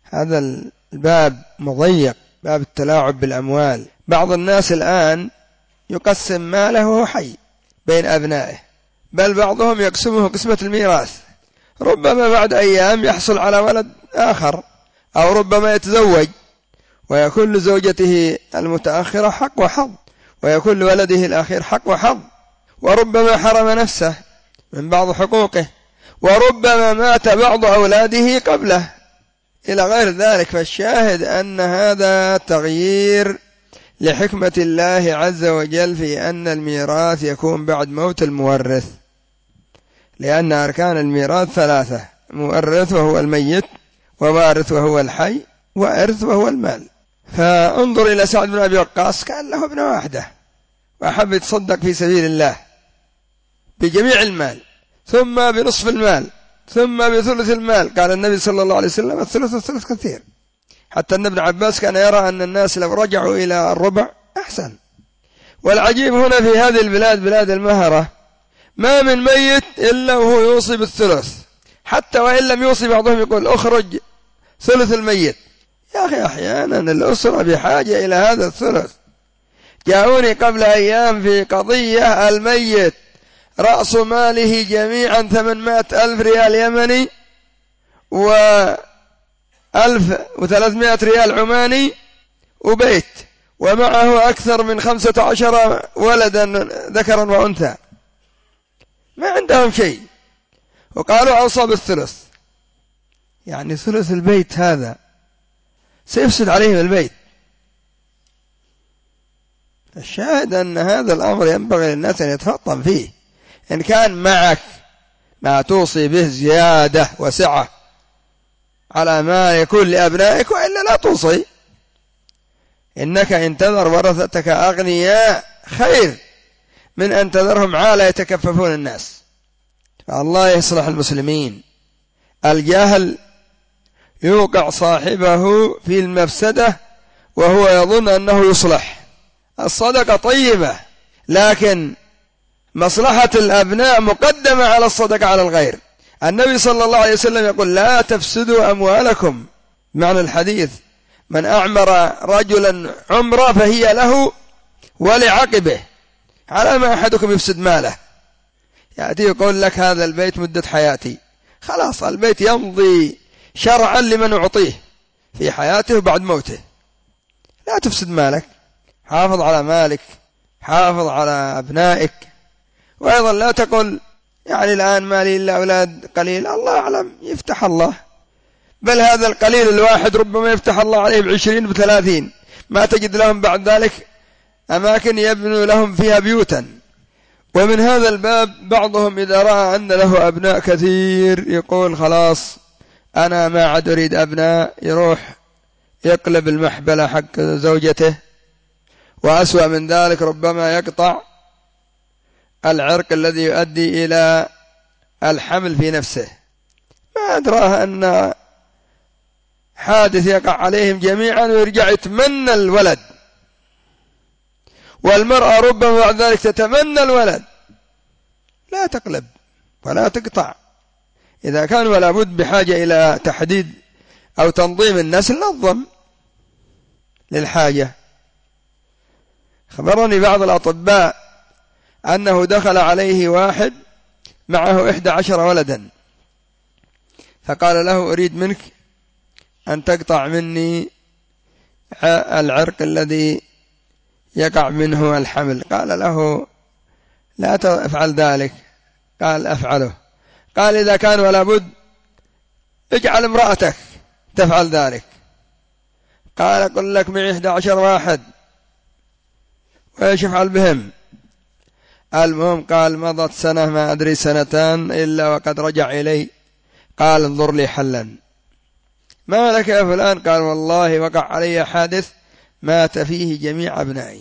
هذا الباب مضيق، باب التلاعب بالأموال. بعض الناس الآن يقسم ماله وهو حي بين أبنائه، بل بعضهم يقسمه قسمة الميراث، ربما بعد أيام يحصل على ولد آخر، أو ربما يتزوج ويكون لزوجته المتأخرة حق وحظ، ويكون لولده الأخير حق وحظ، وربما حرم نفسه من بعض حقوقه، وربما مات بعض أولاده قبله إلى غير ذلك. فالشاهد أن هذا تغيير لحكمة الله عز وجل في أن الميراث يكون بعد موت المورث، لأن أركان الميراث ثلاثة: مورث وهو الميت، ووارث وهو الحي، وإرث وهو المال. فانظر إلى سعد بن أبي وقاص، كان له ابن واحدة وأحب يتصدق في سبيل الله بجميع المال، ثم بنصف المال، ثم بثلث المال. قال النبي صلى الله عليه وسلم: الثلث كثير. حتى أن ابن عباس كان يرى أن الناس لو رجعوا إلى الربع أحسن. والعجيب هنا في هذه البلاد، بلاد المهرة، ما من ميت إلا وهو يوصي بالثلث، حتى وإن لم يوصي بعضهم يقول: أخرج ثلث الميت. يا أخي أحيانا الأسرة بحاجة إلى هذا الثلث. جاءوني قبل أيام في قضية: الميت رأس ماله جميعا 800,000 ريال يمني، و1300 ريال عماني، وبيت، ومعه أكثر من 15 ولدا ذكرا وأنثى، ما عندهم شيء، وقالوا أوصى بالثلث. يعني ثلث البيت هذا سيفسد عليهم البيت. الشاهد أن هذا الأمر ينبغي للناس أن يتفطن فيه. إن كان معك ما توصي به زيادة وسعة على ما يكون لأبنائك، وإلا لا توصي. إنك إن تذر ورثتك أغنياء خير من أن تذرهم عالة يتكففون الناس. فالله يصلح المسلمين. الجهل يوقع صاحبه في المفسدة وهو يظن أنه يصلح. الصدقة طيبة، لكن مصلحة الأبناء مقدمة على الصدقة على الغير. النبي صلى الله عليه وسلم يقول: لا تفسدوا أموالكم. معنى الحديث: من أعمر رجلا عمره فهي له ولعقبه، على ما أحدكم يفسد ماله. يأتي يقول لك: هذا البيت مدة حياتي. خلاص، البيت يمضي شرعا لمن أعطيه في حياته وبعد موته. لا تفسد مالك، حافظ على مالك، حافظ على أبنائك. وأيضا لا تقل: يعني الآن مالي إلا أولاد قليل، الله أعلم، يفتح الله. بل هذا القليل الواحد ربما يفتح الله عليه ب20 ب30، ما تجد لهم بعد ذلك أماكن يبنوا لهم فيها بيوتا. ومن هذا الباب بعضهم إذا رأى أن له أبناء كثير يقول: خلاص أنا ما عاد أريد أبناء، يروح يقلب المحبلة حق زوجته، وأسوأ من ذلك ربما يقطع العرق الذي يؤدي إلى الحمل في نفسه. ما أدراه أن حادث يقع عليهم جميعا ويرجع يتمنى الولد، والمرأة ربما بعد ذلك تتمنى الولد. لا تقلب ولا تقطع. إذا كان ولا بد بحاجة إلى تحديد أو تنظيم النسل، نظم للحاجة. خبرني بعض الأطباء أنه دخل عليه واحد معه 11 ولدا، فقال له: أريد منك أن تقطع مني العرق الذي يقع منه الحمل. قال له: لا تفعل ذلك. قال: أفعله. قال: إذا كان ولا بد اجعل امرأتك تفعل ذلك. قال: قل لك معي 11 واحد وإيش أفعل بهم؟ المهم قال: مضت سنة، ما أدري سنتان، إلا وقد رجع إلي قال: انظر لي حلا. ما لك يا فلان؟ قال: والله وقع علي حادث مات فيه جميع أبنائي،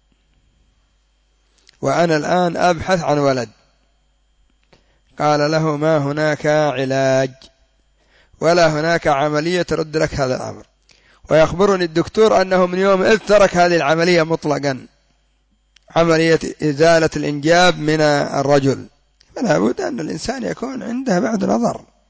وأنا الآن أبحث عن ولد. قال له: ما هناك علاج ولا هناك عملية ترد لك هذا الأمر. ويخبرني الدكتور أنه من يوم إذ ترك هذه العملية مطلقا، عملية إزالة الإنجاب من الرجل. فلا بد أن الإنسان يكون عنده بعد نظر.